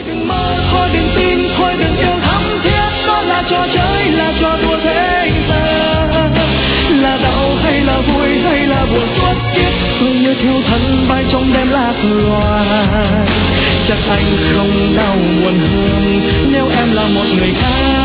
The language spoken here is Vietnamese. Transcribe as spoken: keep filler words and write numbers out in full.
đừng mơ, thôi đừng tin, thôi đừng yêu thắm thiết. Đó là trò chơi, là trò đùa thế giờ. Là đau hay là vui hay là buồn suốt kiếp, tôi như thiêu thân bay trong đêm lạc loài. Chắc anh không đau buồn hơn nếu em là một người khác.